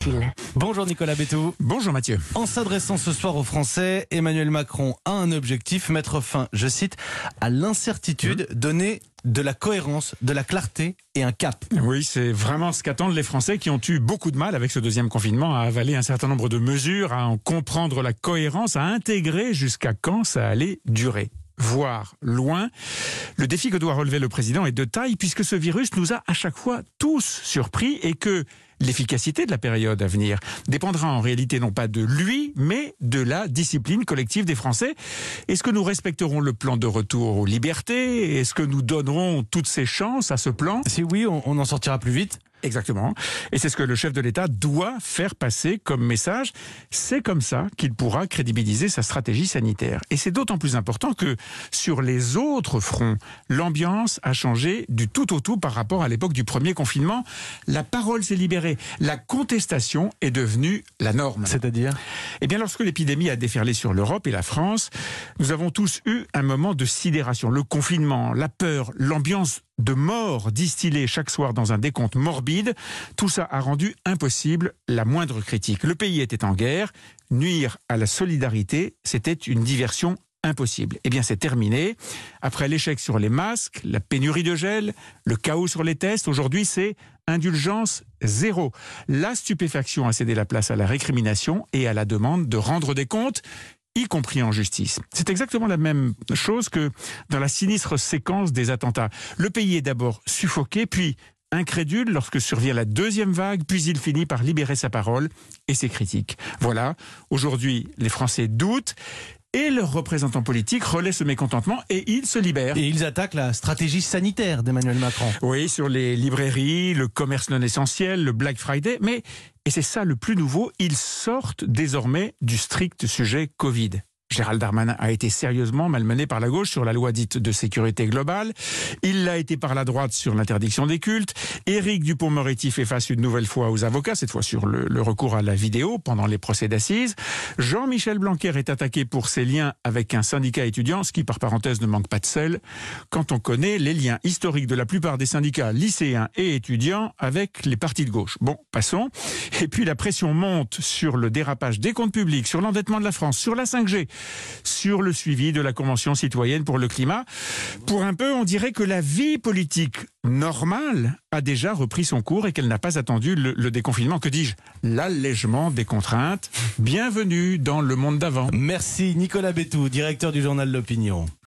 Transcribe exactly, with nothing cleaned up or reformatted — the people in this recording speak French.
Bonjour Nicolas Bétou. Bonjour Mathieu. En s'adressant ce soir aux Français, Emmanuel Macron a un objectif, mettre fin, je cite, à l'incertitude, mmh. donner de la cohérence, de la clarté et un cap. Oui, c'est vraiment ce qu'attendent les Français qui ont eu beaucoup de mal avec ce deuxième confinement à avaler un certain nombre de mesures, à en comprendre la cohérence, à intégrer jusqu'à quand ça allait durer. Voire loin. Le défi que doit relever le président est de taille puisque ce virus nous a à chaque fois tous surpris et que l'efficacité de la période à venir dépendra en réalité non pas de lui, mais de la discipline collective des Français. Est-ce que nous respecterons le plan de retour aux libertés? Est-ce que nous donnerons toutes ces chances à ce plan? Si oui, on, on en sortira plus vite. Exactement. Et c'est ce que le chef de l'État doit faire passer comme message. C'est comme ça qu'il pourra crédibiliser sa stratégie sanitaire. Et c'est d'autant plus important que sur les autres fronts, l'ambiance a changé du tout au tout par rapport à l'époque du premier confinement. La parole s'est libérée. La contestation est devenue la norme. C'est-à-dire ? Eh bien, lorsque l'épidémie a déferlé sur l'Europe et la France, nous avons tous eu un moment de sidération. Le confinement, la peur, l'ambiance de mort distillée chaque soir dans un décompte morbide, tout ça a rendu impossible la moindre critique. Le pays était en guerre, nuire à la solidarité, c'était une diversion impossible. Eh bien, c'est terminé. Après l'échec sur les masques, la pénurie de gel, le chaos sur les tests, aujourd'hui, c'est indulgence zéro. La stupéfaction a cédé la place à la récrimination et à la demande de rendre des comptes, y compris en justice. C'est exactement la même chose que dans la sinistre séquence des attentats. Le pays est d'abord suffoqué, puis incrédule lorsque survient la deuxième vague, puis il finit par libérer sa parole et ses critiques. Voilà, aujourd'hui, les Français doutent et leurs représentants politiques relaient ce mécontentement et ils se libèrent. Et ils attaquent la stratégie sanitaire d'Emmanuel Macron. Oui, sur les librairies, le commerce non essentiel, le Black Friday, mais, et c'est ça le plus nouveau, ils sortent désormais du strict sujet Covid. Gérald Darmanin a été sérieusement malmené par la gauche sur la loi dite de sécurité globale. Il l'a été par la droite sur l'interdiction des cultes. Éric Dupond-Moretti fait face une nouvelle fois aux avocats, cette fois sur le, le recours à la vidéo pendant les procès d'assises. Jean-Michel Blanquer est attaqué pour ses liens avec un syndicat étudiant, ce qui par parenthèse ne manque pas de sel, quand on connaît les liens historiques de la plupart des syndicats lycéens et étudiants avec les partis de gauche. Bon, passons. Et puis la pression monte sur le dérapage des comptes publics, sur l'endettement de la France, sur la cinq G, sur le suivi de la Convention citoyenne pour le climat. Pour un peu, on dirait que la vie politique normale a déjà repris son cours et qu'elle n'a pas attendu le, le déconfinement, que dis-je, l'allègement des contraintes. Bienvenue dans le monde d'avant. Merci Nicolas Bétou, directeur du journal L'Opinion.